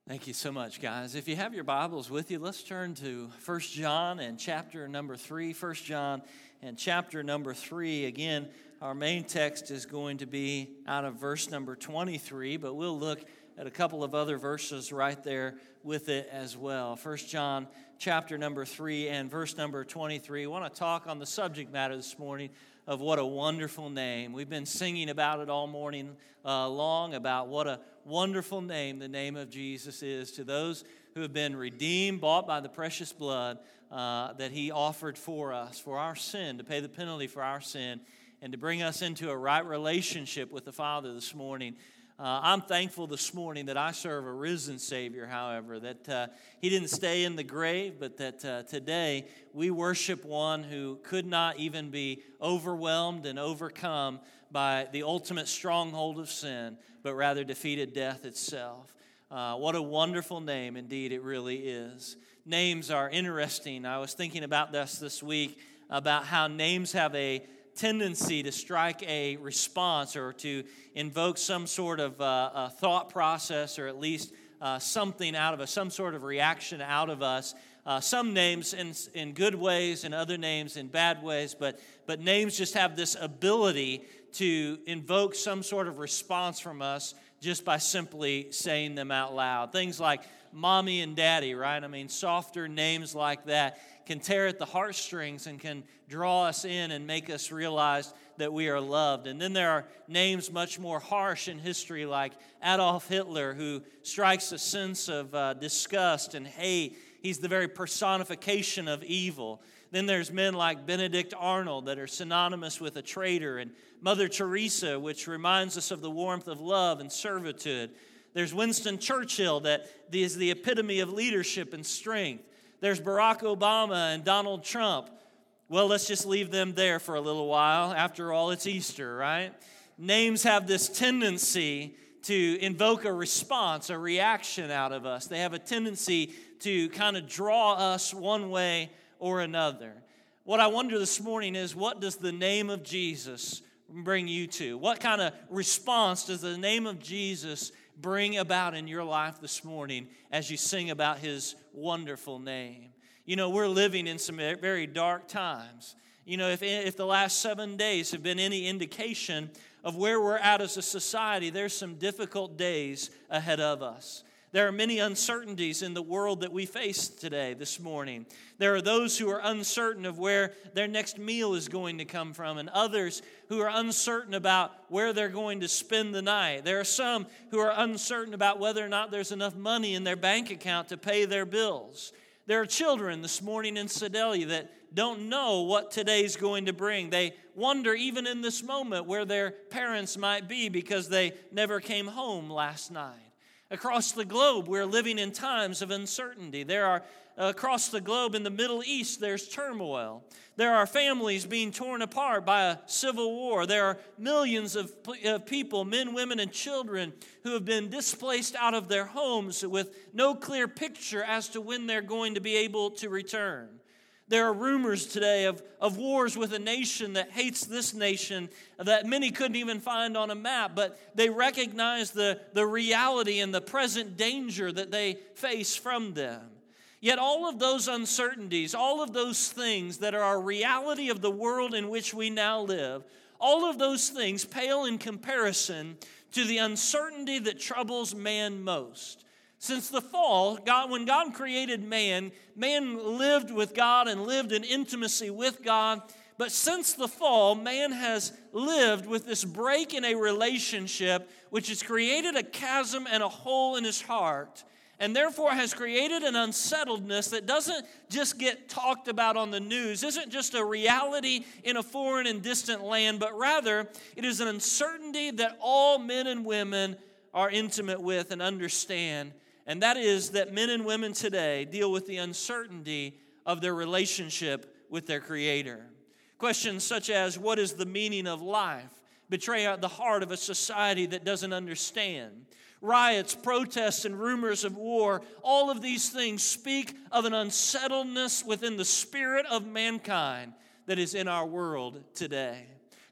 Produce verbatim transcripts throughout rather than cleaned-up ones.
Thank you so much, guys. If you have your Bibles with you, let's turn to First John and chapter number three. First John and chapter number three. Again, our main text is going to be out of verse number twenty-three, but we'll look at a couple of other verses right there with it as well. First John chapter number three and verse number twenty-three. I want to talk on the subject matter this morning of what a wonderful name. We've been singing about it all morning uh, long, about what a wonderful name the name of Jesus is to those who have been redeemed, bought by the precious blood uh, that He offered for us, for our sin, to pay the penalty for our sin, and to bring us into a right relationship with the Father this morning. Uh, I'm thankful this morning that I serve a risen Savior, however, that uh, He didn't stay in the grave, but that uh, today we worship one who could not even be overwhelmed and overcome by the ultimate stronghold of sin, but rather defeated death itself. Uh, what a wonderful name, indeed, it really is. Names are interesting. I was thinking about this this week, about how names have a tendency to strike a response or to invoke some sort of uh, a thought process, or at least uh, something out of us, some sort of reaction out of us. Uh, some names in in good ways and other names in bad ways, but but names just have this ability to invoke some sort of response from us just by simply saying them out loud. Things like mommy and daddy, right? I mean, softer names like that can tear at the heartstrings and can draw us in and make us realize that we are loved. And then there are names much more harsh in history, like Adolf Hitler, who strikes a sense of uh, disgust and hate. He's the very personification of evil. Then there's men like Benedict Arnold that are synonymous with a traitor, and Mother Teresa, which reminds us of the warmth of love and servitude. There's Winston Churchill that is the epitome of leadership and strength. There's Barack Obama and Donald Trump. Well, let's just leave them there for a little while. After all, it's Easter, right? Names have this tendency to invoke a response, a reaction out of us. They have a tendency to kind of draw us one way or another. What I wonder this morning is, what does the name of Jesus bring you to? What kind of response does the name of Jesus bring about in your life this morning as you sing about His wonderful name? You know, we're living in some very dark times. You know, if, if the last seven days have been any indication of where we're at as a society, there's some difficult days ahead of us. There are many uncertainties in the world that we face today, this morning. There are those who are uncertain of where their next meal is going to come from, and others who are uncertain about where they're going to spend the night. There are some who are uncertain about whether or not there's enough money in their bank account to pay their bills. There are children this morning in Sedalia that don't know what today's going to bring. They wonder even in this moment where their parents might be because they never came home last night. Across the globe, we're living in times of uncertainty. There are, uh, across the globe in the Middle East, there's turmoil. There are families being torn apart by a civil war. There are millions of, of people, men, women, and children, who have been displaced out of their homes with no clear picture as to when they're going to be able to return. There are rumors today of, of wars with a nation that hates this nation that many couldn't even find on a map, but they recognize the, the reality and the present danger that they face from them. Yet all of those uncertainties, all of those things that are a reality of the world in which we now live, all of those things pale in comparison to the uncertainty that troubles man most. Since the fall, God, when God created man, man lived with God and lived in intimacy with God. But since the fall, man has lived with this break in a relationship, which has created a chasm and a hole in his heart, and therefore has created an unsettledness that doesn't just get talked about on the news, isn't just a reality in a foreign and distant land, but rather it is an uncertainty that all men and women are intimate with and understand. And that is that men and women today deal with the uncertainty of their relationship with their Creator. Questions such as, what is the meaning of life? Betray out the heart of a society that doesn't understand. Riots, protests, and rumors of war, all of these things speak of an unsettledness within the spirit of mankind that is in our world today.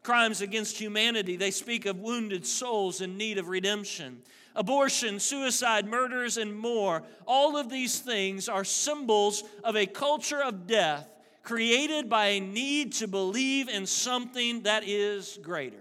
crimes against humanity. They speak of wounded souls in need of redemption. Abortion, suicide, murders, and more. All of these things are symbols of a culture of death created by a need to believe in something that is greater.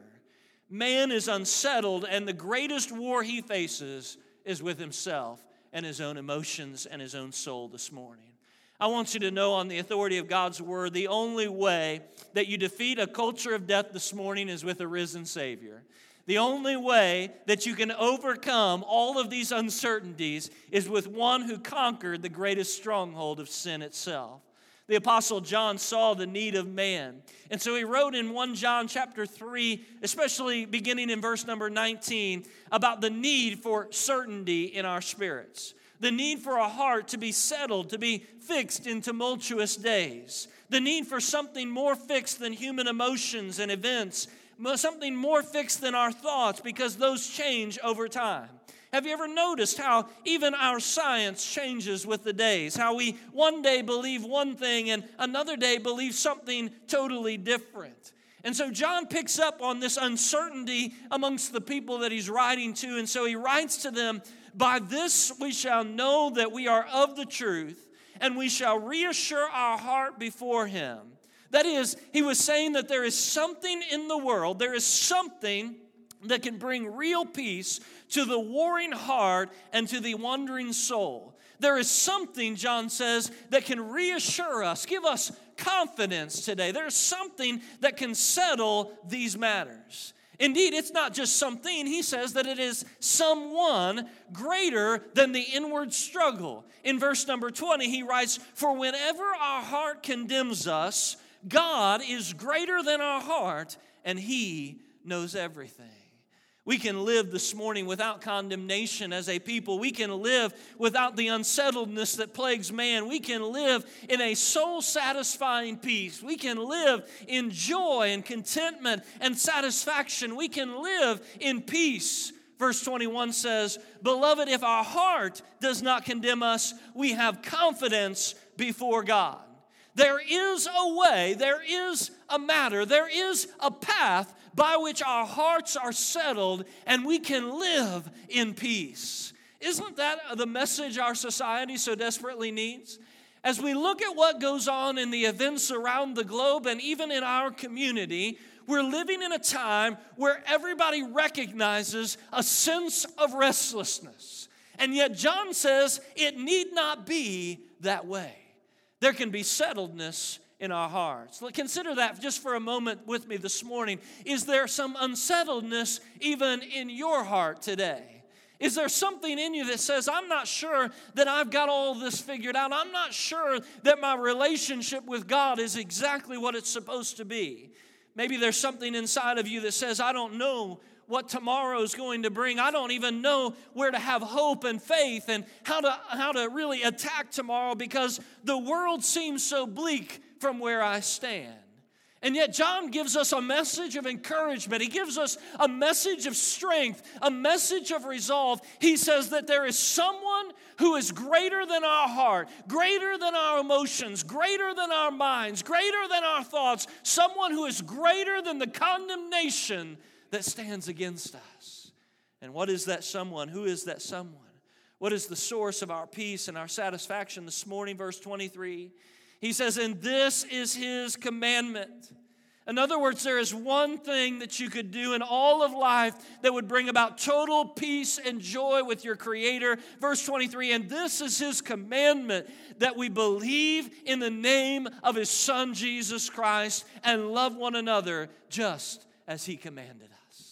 Man is unsettled, and the greatest war he faces is with himself and his own emotions and his own soul this morning. I want you to know, on the authority of God's word, the only way that you defeat a culture of death this morning is with a risen Savior. The only way that you can overcome all of these uncertainties is with one who conquered the greatest stronghold of sin itself. The Apostle John saw the need of man. And so he wrote in First John chapter three, especially beginning in verse number nineteen, about the need for certainty in our spirits. The need for a heart to be settled, to be fixed in tumultuous days. The need for something more fixed than human emotions and events. Something more fixed than our thoughts, because those change over time. Have you ever noticed how even our science changes with the days? How we one day believe one thing and another day believe something totally different. And so John picks up on this uncertainty amongst the people that he's writing to. And so he writes to them, "By this we shall know that we are of the truth, and we shall reassure our heart before him." That is, he was saying that there is something in the world, there is something that can bring real peace to the warring heart and to the wandering soul. There is something, John says, that can reassure us, give us confidence today. There's something that can settle these matters. Indeed, it's not just something. He says that it is someone greater than the inward struggle. In verse number twenty, he writes, "For whenever our heart condemns us, God is greater than our heart, and He knows everything." We can live this morning without condemnation as a people. We can live without the unsettledness that plagues man. We can live in a soul-satisfying peace. We can live in joy and contentment and satisfaction. We can live in peace. Verse twenty-one says, "Beloved, if our heart does not condemn us, we have confidence before God." There is a way, there is a matter, there is a path by which our hearts are settled and we can live in peace. Isn't that the message our society so desperately needs? As we look at what goes on in the events around the globe and even in our community, we're living in a time where everybody recognizes a sense of restlessness. And yet John says it need not be that way. There can be settledness in our hearts. Consider that just for a moment with me this morning. Is there some unsettledness even in your heart today? Is there something in you that says, I'm not sure that I've got all this figured out. I'm not sure that my relationship with God is exactly what it's supposed to be. Maybe there's something inside of you that says, I don't know what tomorrow is going to bring. I don't even know where to have hope and faith and how to, how to really attack tomorrow because the world seems so bleak from where I stand. And yet John gives us a message of encouragement. He gives us a message of strength, a message of resolve. He says that there is someone who is greater than our heart, greater than our emotions, greater than our minds, greater than our thoughts, someone who is greater than the condemnation that stands against us. And what is that someone? Who is that someone? What is the source of our peace and our satisfaction this morning? Verse twenty-three, he says, and this is his commandment. In other words, there is one thing that you could do in all of life that would bring about total peace and joy with your Creator. Verse twenty-three, and this is his commandment, that we believe in the name of his Son, Jesus Christ, and love one another just as he commanded us.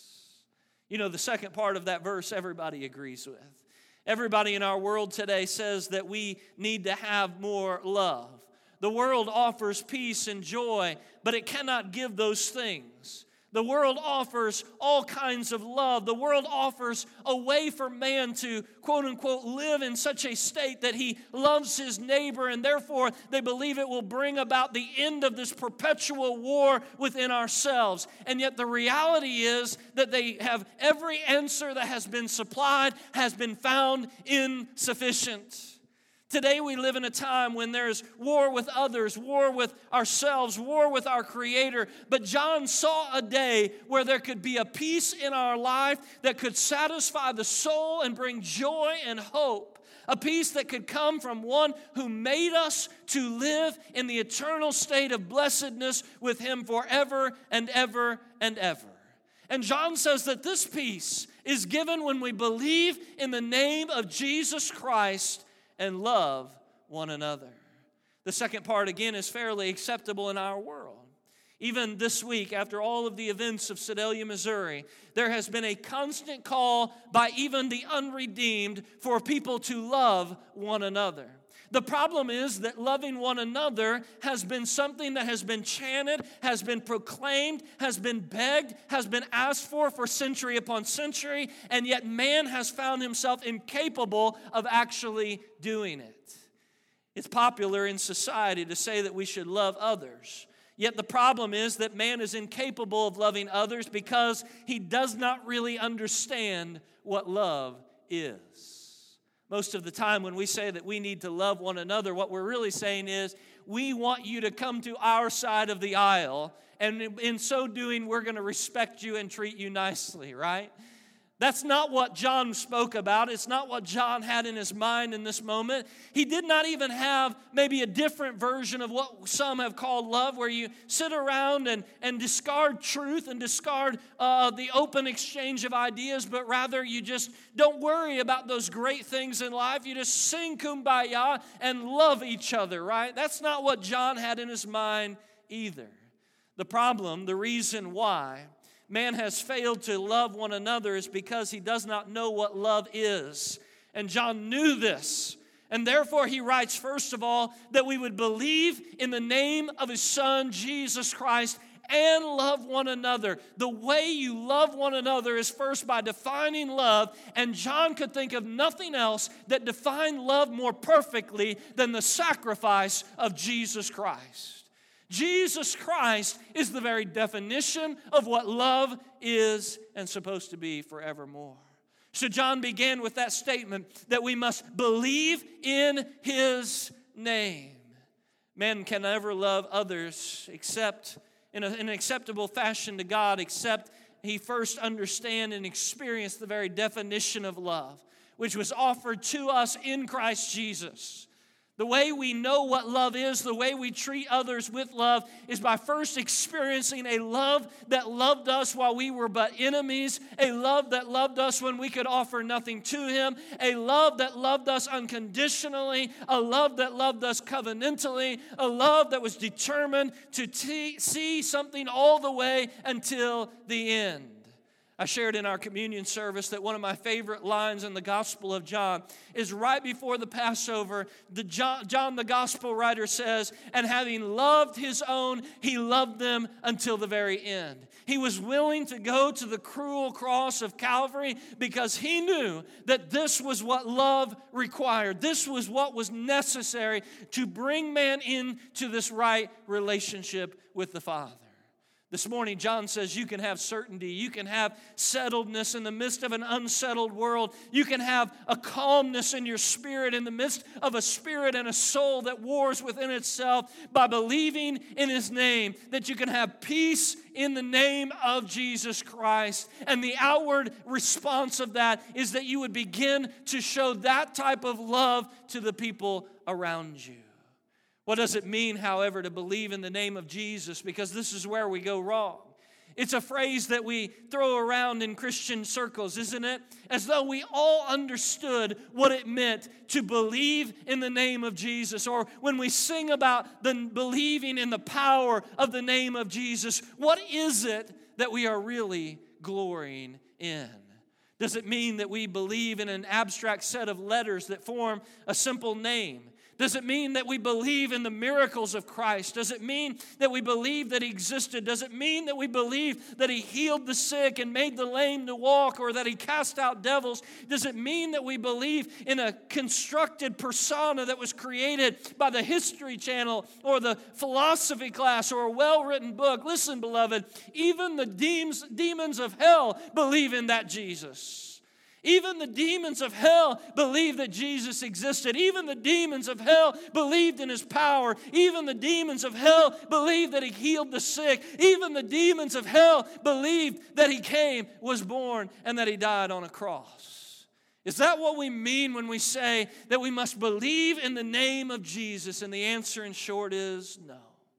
You know, the second part of that verse, everybody agrees with. Everybody in our world today says that we need to have more love. The world offers peace and joy, but it cannot give those things. The world offers all kinds of love. The world offers a way for man to, quote unquote, live in such a state that he loves his neighbor, and therefore they believe it will bring about the end of this perpetual war within ourselves. And yet the reality is that they have every answer that has been supplied has been found insufficient. Today we live in a time when there's war with others, war with ourselves, war with our Creator. But John saw a day where there could be a peace in our life that could satisfy the soul and bring joy and hope. A peace that could come from one who made us to live in the eternal state of blessedness with Him forever and ever and ever. And John says that this peace is given when we believe in the name of Jesus Christ and love one another. The second part, again, is fairly acceptable in our world. Even this week, after all of the events of Sedalia, Missouri, there has been a constant call by even the unredeemed for people to love one another. The problem is that loving one another has been something that has been chanted, has been proclaimed, has been begged, has been asked for for century upon century, and yet man has found himself incapable of actually doing it. It's popular in society to say that we should love others. Yet the problem is that man is incapable of loving others because he does not really understand what love is. Most of the time when we say that we need to love one another, what we're really saying is we want you to come to our side of the aisle, and in so doing, we're going to respect you and treat you nicely, right? That's not what John spoke about. It's not what John had in his mind in this moment. He did not even have maybe a different version of what some have called love, where you sit around and, and discard truth and discard uh, the open exchange of ideas, but rather you just don't worry about those great things in life. You just sing Kumbaya and love each other, right? That's not what John had in his mind either. The problem, the reason why man has failed to love one another is because he does not know what love is. And John knew this. And therefore he writes, first of all, that we would believe in the name of his Son, Jesus Christ, and love one another. The way you love one another is first by defining love. And John could think of nothing else that defined love more perfectly than the sacrifice of Jesus Christ. Jesus Christ is the very definition of what love is and supposed to be forevermore. So John began with that statement that we must believe in His name. Man can never love others except in, a, in an acceptable fashion to God, except he first understand and experience the very definition of love, which was offered to us in Christ Jesus. The way we know what love is, the way we treat others with love, is by first experiencing a love that loved us while we were but enemies, a love that loved us when we could offer nothing to Him, a love that loved us unconditionally, a love that loved us covenantally, a love that was determined to t- see something all the way until the end. I shared in our communion service that one of my favorite lines in the Gospel of John is right before the Passover. The John, John, the Gospel writer, says, and having loved His own, He loved them until the very end. He was willing to go to the cruel cross of Calvary because He knew that this was what love required. This was what was necessary to bring man into this right relationship with the Father. This morning, John says you can have certainty. You can have settledness in the midst of an unsettled world. You can have a calmness in your spirit in the midst of a spirit and a soul that wars within itself by believing in His name. That you can have peace in the name of Jesus Christ. And the outward response of that is that you would begin to show that type of love to the people around you. What does it mean, however, to believe in the name of Jesus? Because this is where we go wrong. It's a phrase that we throw around in Christian circles, isn't it? As though we all understood what it meant to believe in the name of Jesus. Or when we sing about the believing in the power of the name of Jesus, what is it that we are really glorying in? Does it mean that we believe in an abstract set of letters that form a simple name? Does it mean that we believe in the miracles of Christ? Does it mean that we believe that He existed? Does it mean that we believe that He healed the sick and made the lame to walk, or that He cast out devils? Does it mean that we believe in a constructed persona that was created by the History Channel or the philosophy class or a well-written book? Listen, beloved, even the demons, demons of hell believe in that Jesus. Even the demons of hell believed that Jesus existed. Even the demons of hell believed in his power. Even the demons of hell believed that he healed the sick. Even the demons of hell believed that he came, was born, and that he died on a cross. Is that what we mean when we say that we must believe in the name of Jesus? And the answer in short is no.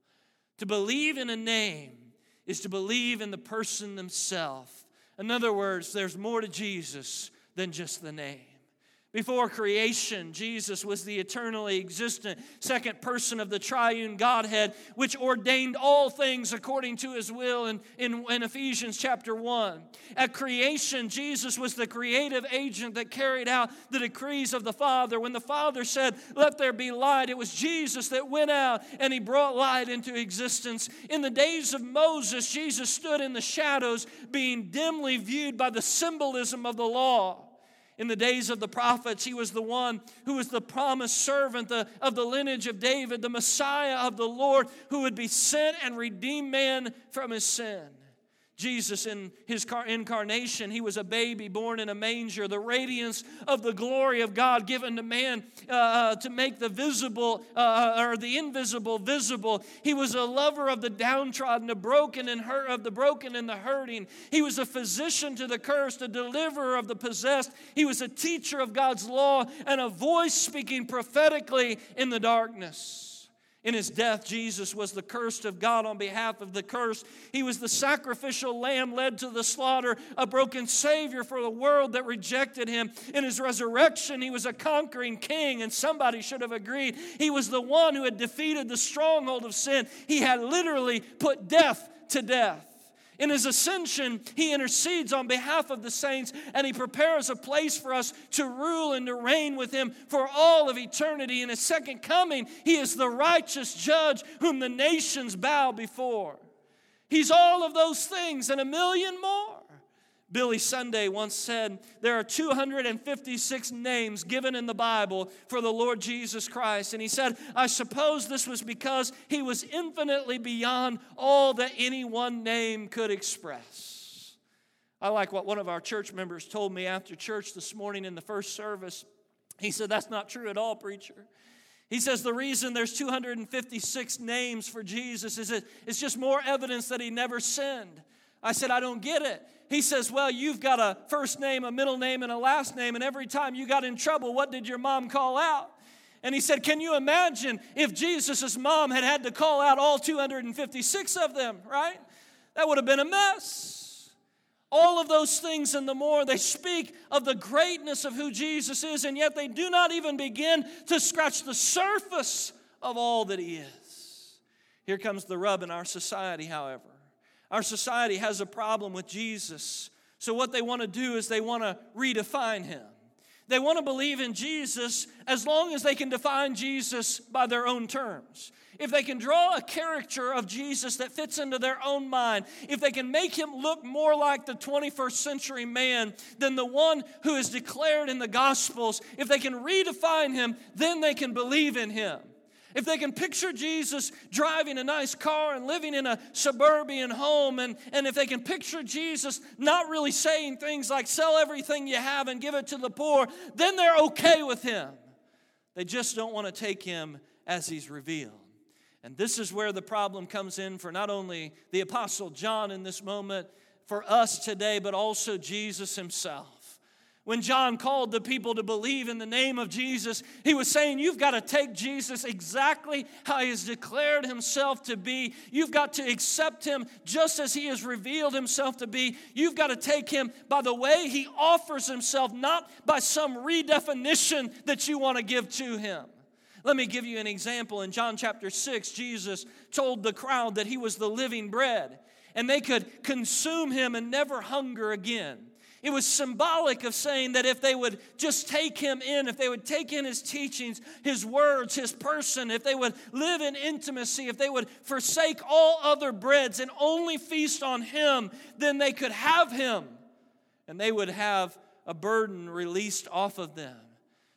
To believe in a name is to believe in the person himself. In other words, there's more to Jesus than just the name. Before creation, Jesus was the eternally existent second person of the triune Godhead, which ordained all things according to his will in, in, in Ephesians chapter one. At creation, Jesus was the creative agent that carried out the decrees of the Father. When the Father said, "Let there be light," it was Jesus that went out and he brought light into existence. In the days of Moses, Jesus stood in the shadows, being dimly viewed by the symbolism of the law. In the days of the prophets, he was the one who was the promised servant the, of the lineage of David, the Messiah of the Lord, who would be sent and redeem man from his sin. Jesus, in his incarnation, he was a baby born in a manger, the radiance of the glory of God given to man uh, to make the visible uh, or the invisible visible. He was a lover of the downtrodden, the broken and hurt, of the broken and the hurting. He was a physician to the cursed, a deliverer of the possessed. He was a teacher of God's law and a voice speaking prophetically in the darkness. In his death, Jesus was the cursed of God on behalf of the cursed. He was the sacrificial lamb led to the slaughter, a broken Savior for the world that rejected him. In his resurrection, he was a conquering king, and somebody should have agreed. He was the one who had defeated the stronghold of sin. He had literally put death to death. In his ascension, he intercedes on behalf of the saints, and he prepares a place for us to rule and to reign with him for all of eternity. In his second coming, he is the righteous judge whom the nations bow before. He's all of those things and a million more. Billy Sunday once said, there are two hundred fifty-six names given in the Bible for the Lord Jesus Christ. And he said, I suppose this was because he was infinitely beyond all that any one name could express. I like what one of our church members told me after church this morning in the first service. He said, that's not true at all, preacher. He says the reason there's two hundred fifty-six names for Jesus is that it's just more evidence that he never sinned. I said, I don't get it. He says, well, you've got a first name, a middle name, and a last name, and every time you got in trouble, what did your mom call out? And he said, can you imagine if Jesus' mom had had to call out all two hundred fifty-six of them, right? That would have been a mess. All of those things and the more, they speak of the greatness of who Jesus is, and yet they do not even begin to scratch the surface of all that he is. Here comes the rub in our society, however. Our society has a problem with Jesus. So what they want to do is they want to redefine him. They want to believe in Jesus as long as they can define Jesus by their own terms. If they can draw a caricature of Jesus that fits into their own mind, if they can make him look more like the twenty-first century man than the one who is declared in the Gospels, if they can redefine him, then they can believe in him. If they can picture Jesus driving a nice car and living in a suburban home, and, and if they can picture Jesus not really saying things like sell everything you have and give it to the poor, then they're okay with him. They just don't want to take him as he's revealed. And this is where the problem comes in for not only the Apostle John in this moment, for us today, but also Jesus himself. When John called the people to believe in the name of Jesus, he was saying, you've got to take Jesus exactly how he has declared himself to be. You've got to accept him just as he has revealed himself to be. You've got to take him by the way he offers himself, not by some redefinition that you want to give to him. Let me give you an example. In John chapter six, Jesus told the crowd that he was the living bread, and they could consume him and never hunger again. It was symbolic of saying that if they would just take him in, if they would take in his teachings, his words, his person, if they would live in intimacy, if they would forsake all other breads and only feast on him, then they could have him and they would have a burden released off of them.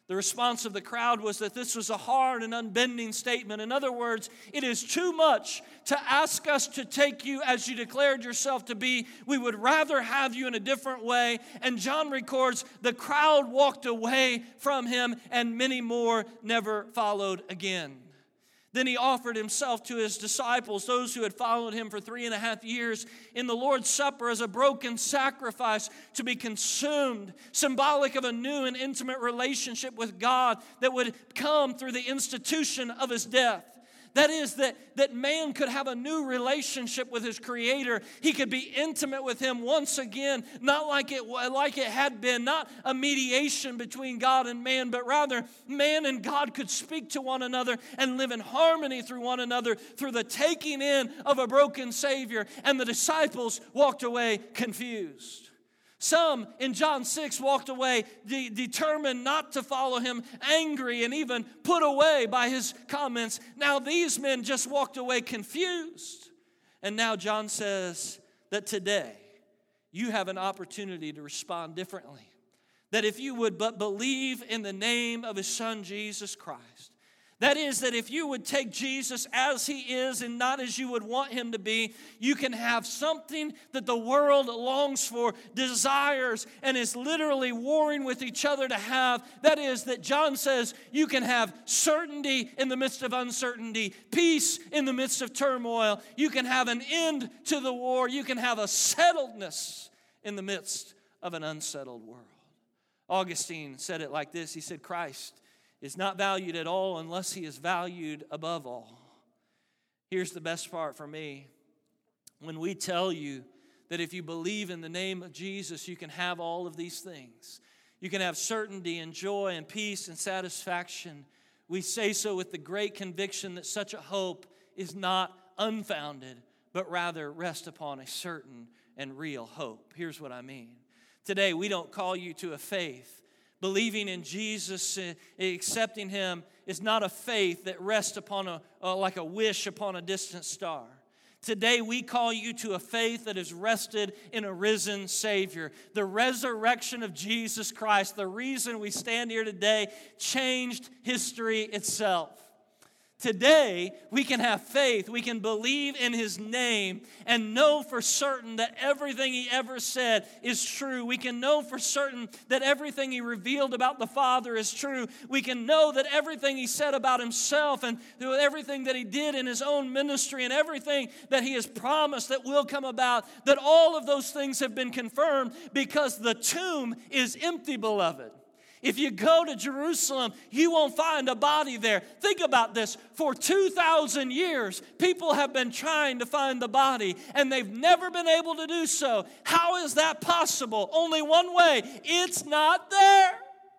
The response of the crowd was that this was a hard and unbending statement. In other words, it is too much to ask us to take you as you declared yourself to be. We would rather have you in a different way. And John records the crowd walked away from him, and many more never followed again. Then he offered himself to his disciples, those who had followed him for three and a half years, in the Lord's Supper as a broken sacrifice to be consumed, symbolic of a new and intimate relationship with God that would come through the institution of his death. That is, that, that man could have a new relationship with his Creator. He could be intimate with him once again, not like it, like it had been, not a mediation between God and man, but rather man and God could speak to one another and live in harmony through one another through the taking in of a broken Savior. And the disciples walked away confused. Some in John six walked away de- determined not to follow him, angry and even put away by his comments. Now these men just walked away confused. And now John says that today you have an opportunity to respond differently. That if you would but believe in the name of his Son Jesus Christ, that is, that if you would take Jesus as he is and not as you would want him to be, you can have something that the world longs for, desires, and is literally warring with each other to have. That is, that John says you can have certainty in the midst of uncertainty, peace in the midst of turmoil. You can have an end to the war. You can have a settledness in the midst of an unsettled world. Augustine said it like this. He said, Christ is not valued at all unless he is valued above all. Here's the best part for me. When we tell you that if you believe in the name of Jesus, you can have all of these things. You can have certainty and joy and peace and satisfaction. We say so with the great conviction that such a hope is not unfounded, but rather rests upon a certain and real hope. Here's what I mean. Today, we don't call you to a faith. Believing in Jesus, uh, accepting him, is not a faith that rests upon a, uh, like a wish upon a distant star. Today we call you to a faith that is rested in a risen Savior. The resurrection of Jesus Christ, the reason we stand here today, changed history itself. Today, we can have faith, we can believe in his name and know for certain that everything he ever said is true. We can know for certain that everything he revealed about the Father is true. We can know that everything he said about himself and everything that he did in his own ministry and everything that he has promised that will come about, that all of those things have been confirmed because the tomb is empty, beloved. If you go to Jerusalem, you won't find a body there. Think about this. For two thousand years, people have been trying to find the body, and they've never been able to do so. How is that possible? Only one way. It's not there.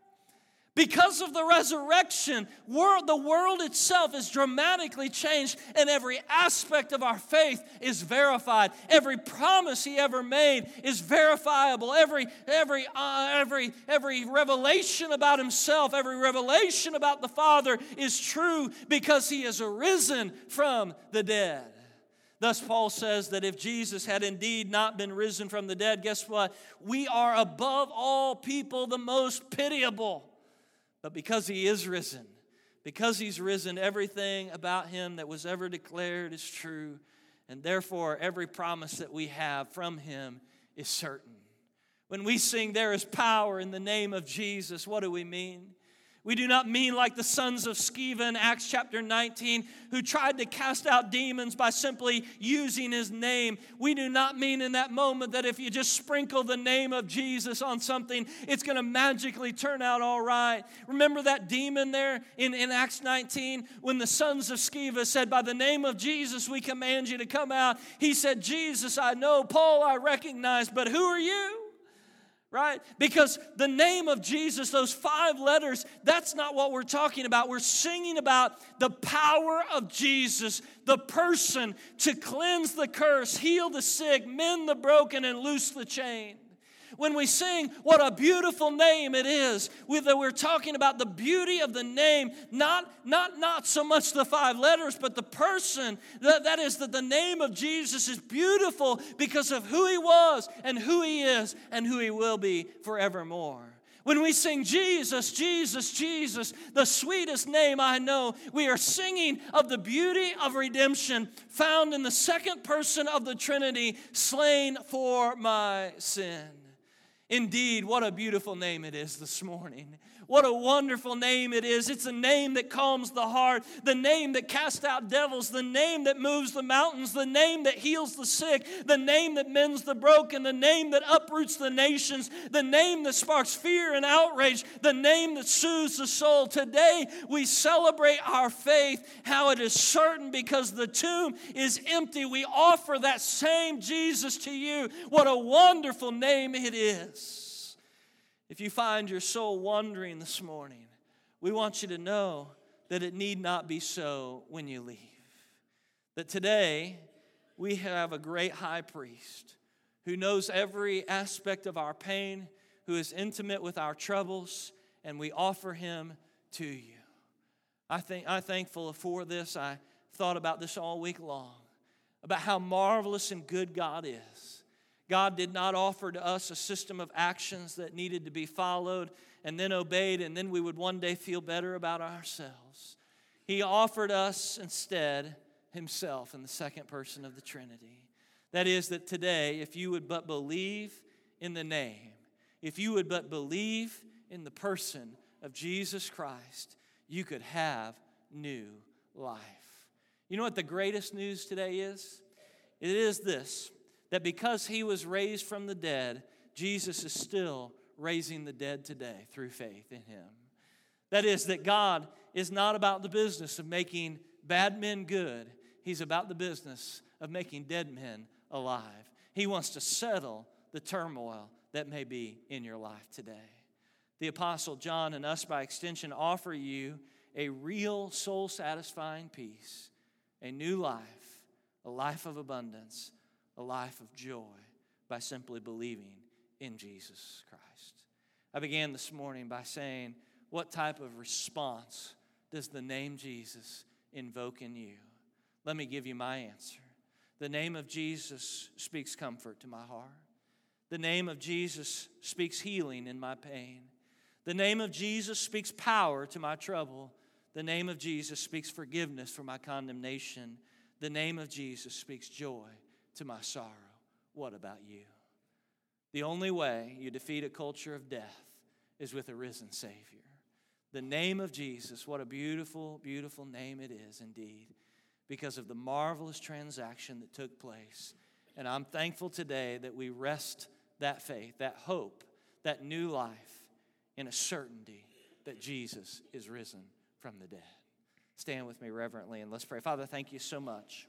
Because of the resurrection, world, the world itself is dramatically changed, and every aspect of our faith is verified. Every promise he ever made is verifiable. Every, every, uh, every, every revelation about himself, every revelation about the Father is true because he is arisen from the dead. Thus, Paul says that if Jesus had indeed not been risen from the dead, guess what? We are above all people the most pitiable. But because he is risen, because he's risen, everything about him that was ever declared is true. And therefore, every promise that we have from him is certain. When we sing, there is power in the name of Jesus, what do we mean? We do not mean like the sons of Sceva in Acts chapter nineteen who tried to cast out demons by simply using his name. We do not mean in that moment that if you just sprinkle the name of Jesus on something, it's going to magically turn out all right. Remember that demon there in, in Acts nineteen when the sons of Sceva said, by the name of Jesus, we command you to come out. He said, Jesus, I know. Paul, I recognize. But who are you? Right? Because the name of Jesus, those five letters, that's not what we're talking about. We're singing about the power of Jesus, the person to cleanse the curse, heal the sick, mend the broken, and loose the chain. When we sing, what a beautiful name it is, we're talking about the beauty of the name, not, not, not so much the five letters, but the person. That, that is that the name of Jesus is beautiful because of who he was and who he is and who he will be forevermore. When we sing Jesus, Jesus, Jesus, the sweetest name I know, we are singing of the beauty of redemption found in the second person of the Trinity, slain for my sin. Indeed, what a beautiful name it is this morning. What a wonderful name it is. It's a name that calms the heart, the name that casts out devils, the name that moves the mountains, the name that heals the sick, the name that mends the broken, the name that uproots the nations, the name that sparks fear and outrage, the name that soothes the soul. Today we celebrate our faith, how it is certain because the tomb is empty. We offer that same Jesus to you. What a wonderful name it is. If you find your soul wandering this morning, we want you to know that it need not be so when you leave. That today we have a great high priest who knows every aspect of our pain, who is intimate with our troubles, and we offer him to you. I think I'm thankful for this. I thought about this all week long, about how marvelous and good God is. God did not offer to us a system of actions that needed to be followed and then obeyed, and then we would one day feel better about ourselves. He offered us instead himself in the second person of the Trinity. That is, that today, if you would but believe in the name, if you would but believe in the person of Jesus Christ, you could have new life. You know what the greatest news today is? It is this, that because he was raised from the dead, Jesus is still raising the dead today through faith in him. That is, that God is not about the business of making bad men good. He's about the business of making dead men alive. He wants to settle the turmoil that may be in your life today. The Apostle John and us, by extension, offer you a real soul-satisfying peace, a new life, a life of abundance, a life of joy by simply believing in Jesus Christ. I began this morning by saying, what type of response does the name Jesus invoke in you? Let me give you my answer. The name of Jesus speaks comfort to my heart. The name of Jesus speaks healing in my pain. The name of Jesus speaks power to my trouble. The name of Jesus speaks forgiveness for my condemnation. The name of Jesus speaks joy to my sorrow. What about you? The only way you defeat a culture of death is with a risen Savior. The name of Jesus, what a beautiful, beautiful name it is indeed, because of the marvelous transaction that took place. And I'm thankful today that we rest that faith, that hope, that new life in a certainty that Jesus is risen from the dead. Stand with me reverently and let's pray. Father, thank you so much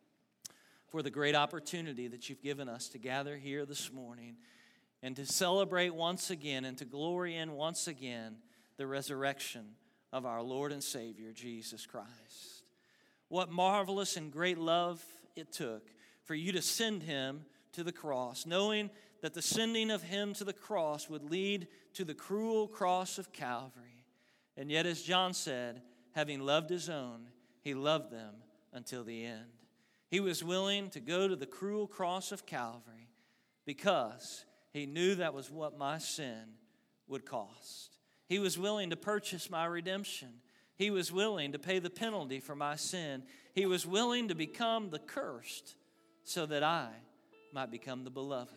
for the great opportunity that you've given us to gather here this morning and to celebrate once again and to glory in once again the resurrection of our Lord and Savior, Jesus Christ. What marvelous and great love it took for you to send him to the cross, knowing that the sending of him to the cross would lead to the cruel cross of Calvary. And yet, as John said, having loved his own, he loved them until the end. He was willing to go to the cruel cross of Calvary because he knew that was what my sin would cost. He was willing to purchase my redemption. He was willing to pay the penalty for my sin. He was willing to become the cursed so that I might become the beloved.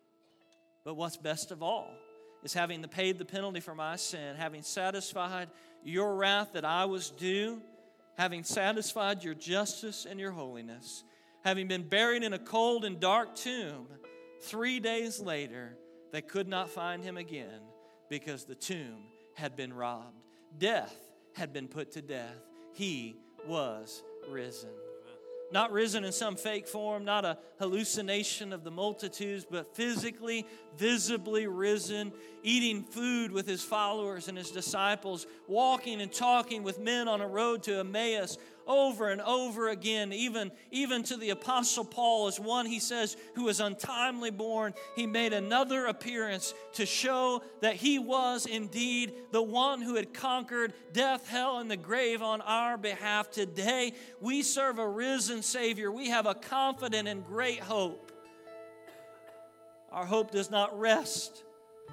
But what's best of all is having paid the penalty for my sin, having satisfied your wrath that I was due, having satisfied your justice and your holiness, having been buried in a cold and dark tomb, three days later, they could not find him again because the tomb had been robbed. Death had been put to death. He was risen. Not risen in some fake form, not a hallucination of the multitudes, but physically, visibly risen, eating food with his followers and his disciples, walking and talking with men on a road to Emmaus over and over again, even, even to the Apostle Paul as one, he says, who was untimely born. He made another appearance to show that he was indeed the one who had conquered death, hell, and the grave on our behalf. Today, we serve a risen Savior. We have a confident and great hope. Our hope does not rest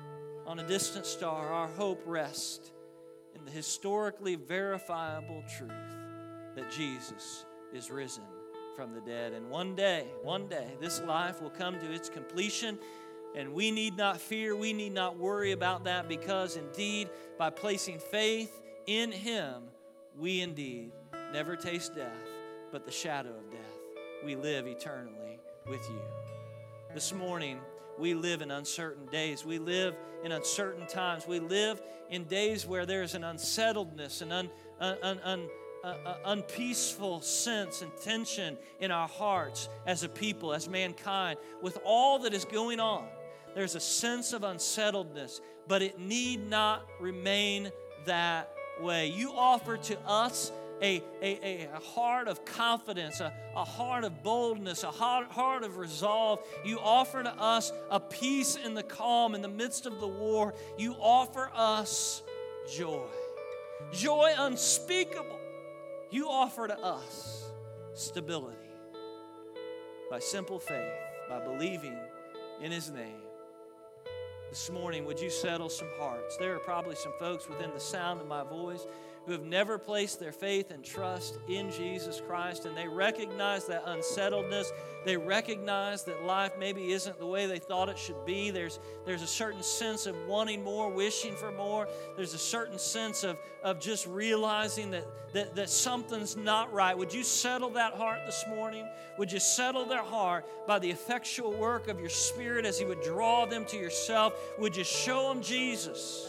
on a distant star. Our hope rests in the historically verifiable truth that Jesus is risen from the dead. And one day, one day, this life will come to its completion, and we need not fear, we need not worry about that, because indeed, by placing faith in Him, we indeed never taste death, but the shadow of death. We live eternally with you. This morning, we live in uncertain days. We live in uncertain times. We live in days where there's an unsettledness, an un, un, un, un, uh, unpeaceful sense and tension in our hearts as a people, as mankind. With all that is going on, there's a sense of unsettledness, but it need not remain that way. You offer to us A, a, a heart of confidence, a, a heart of boldness, a heart, heart of resolve. You offer to us a peace in the calm, in the midst of the war. You offer us joy, joy unspeakable. You offer to us stability by simple faith, by believing in His name. This morning, would you settle some hearts? There are probably some folks within the sound of my voice who have never placed their faith and trust in Jesus Christ, and they recognize that unsettledness. They recognize that life maybe isn't the way they thought it should be. There's, there's a certain sense of wanting more, wishing for more. There's a certain sense of, of just realizing that, that, that something's not right. Would you settle that heart this morning? Would you settle their heart by the effectual work of your Spirit as He would draw them to yourself? Would you show them Jesus?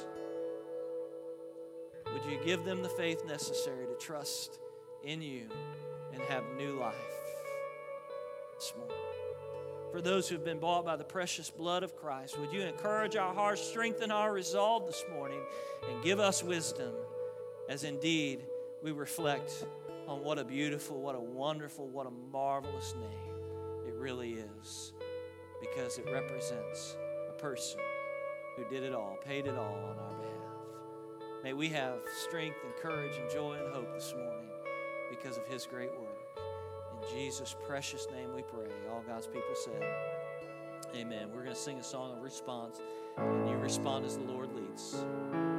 Would you give them the faith necessary to trust in you and have new life this morning? For those who have been bought by the precious blood of Christ, would you encourage our hearts, strengthen our resolve this morning, and give us wisdom as indeed we reflect on what a beautiful, what a wonderful, what a marvelous name it really is, because it represents a person who did it all, paid it all on our behalf. May we have strength and courage and joy and hope this morning because of His great work. In Jesus' precious name we pray. All God's people said, amen. We're going to sing a song of response, and you respond as the Lord leads.